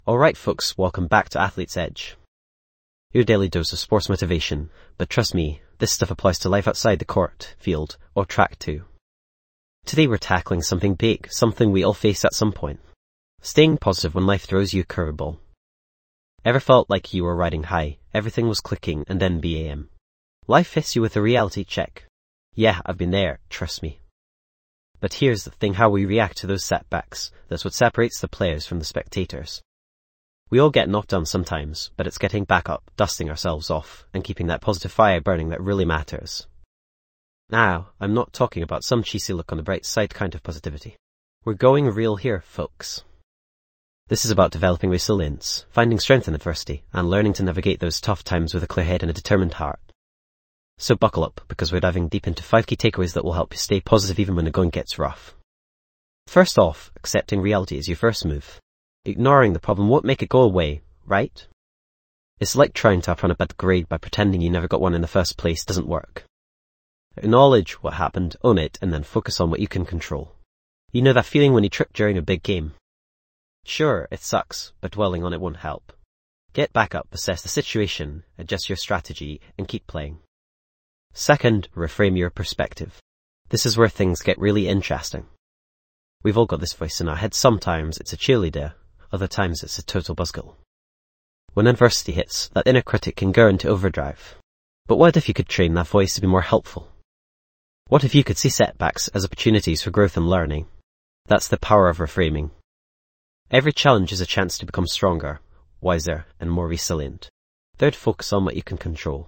Alright folks, welcome back to Athlete's Edge. Your daily dose of sports motivation, but trust me, this stuff applies to life outside the court, field, or track too. Today we're tackling something big, something we all face at some point. Staying positive when life throws you a curveball. Ever felt like you were riding high, everything was clicking, and then BAM? Life hits you with a reality check. Yeah, I've been there, trust me. But here's the thing, how we react to those setbacks, that's what separates the players from the spectators. We all get knocked down sometimes, but it's getting back up, dusting ourselves off, and keeping that positive fire burning that really matters. Now, I'm not talking about some cheesy look on the bright side kind of positivity. We're going real here, folks. This is about developing resilience, finding strength in adversity, and learning to navigate those tough times with a clear head and a determined heart. So buckle up, because we're diving deep into 5 key takeaways that will help you stay positive even when the going gets rough. First off, accepting reality is your first move. Ignoring the problem won't make it go away, right? It's like trying to outrun a bad grade by pretending you never got one in the first place doesn't work. Acknowledge what happened, own it, and then focus on what you can control. You know that feeling when you trip during a big game? Sure, it sucks, but dwelling on it won't help. Get back up, assess the situation, adjust your strategy, and keep playing. Second, reframe your perspective. This is where things get really interesting. We've all got this voice in our head. Sometimes it's a cheerleader, other times it's a total buzzkill. When adversity hits, that inner critic can go into overdrive. But what if you could train that voice to be more helpful? What if you could see setbacks as opportunities for growth and learning? That's the power of reframing. Every challenge is a chance to become stronger, wiser, and more resilient. Third, focus on what you can control.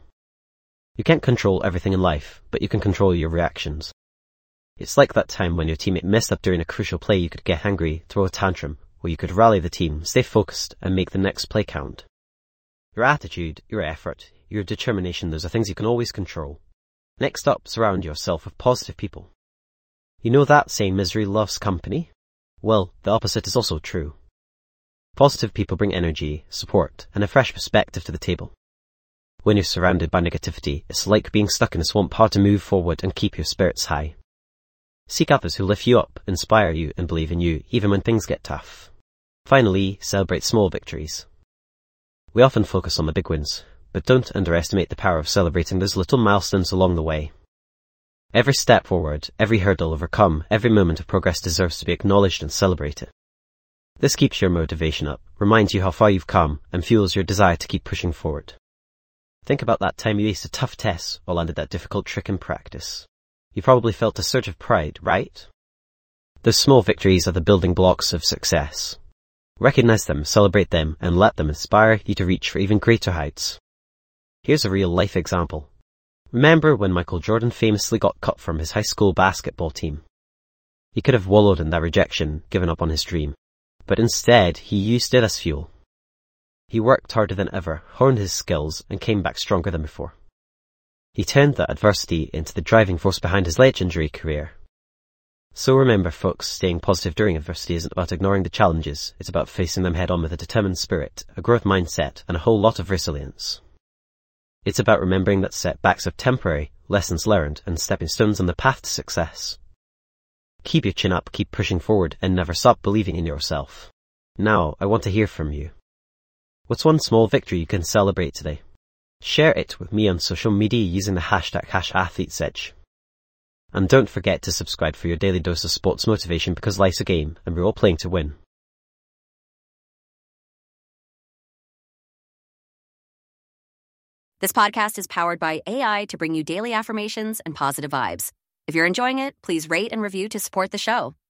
You can't control everything in life, but you can control your reactions. It's like that time when your teammate messed up during a crucial play. You could get angry, throw a tantrum, or you could rally the team, stay focused, and make the next play count. Your attitude, your effort, your determination, those are things you can always control. Next up, surround yourself with positive people. You know that saying, misery loves company? Well, the opposite is also true. Positive people bring energy, support, and a fresh perspective to the table. When you're surrounded by negativity, it's like being stuck in a swamp, hard to move forward and keep your spirits high. Seek others who lift you up, inspire you, and believe in you, even when things get tough. Finally, celebrate small victories. We often focus on the big wins, but don't underestimate the power of celebrating those little milestones along the way. Every step forward, every hurdle overcome, every moment of progress deserves to be acknowledged and celebrated. This keeps your motivation up, reminds you how far you've come, and fuels your desire to keep pushing forward. Think about that time you aced a tough test or landed that difficult trick in practice. You probably felt a surge of pride, right? Those small victories are the building blocks of success. Recognize them, celebrate them, and let them inspire you to reach for even greater heights. Here's a real-life example. Remember when Michael Jordan famously got cut from his high school basketball team? He could have wallowed in that rejection, given up on his dream. But instead, he used it as fuel. He worked harder than ever, honed his skills, and came back stronger than before. He turned that adversity into the driving force behind his legendary career. So remember folks, staying positive during adversity isn't about ignoring the challenges, it's about facing them head on with a determined spirit, a growth mindset, and a whole lot of resilience. It's about remembering that setbacks are temporary, lessons learned, and stepping stones on the path to success. Keep your chin up, keep pushing forward, and never stop believing in yourself. Now, I want to hear from you. What's one small victory you can celebrate today? Share it with me on social media using the hashtag #AthletesEdge. And don't forget to subscribe for your daily dose of sports motivation, because life's a game and we're all playing to win. This podcast is powered by AI to bring you daily affirmations and positive vibes. If you're enjoying it, please rate and review to support the show.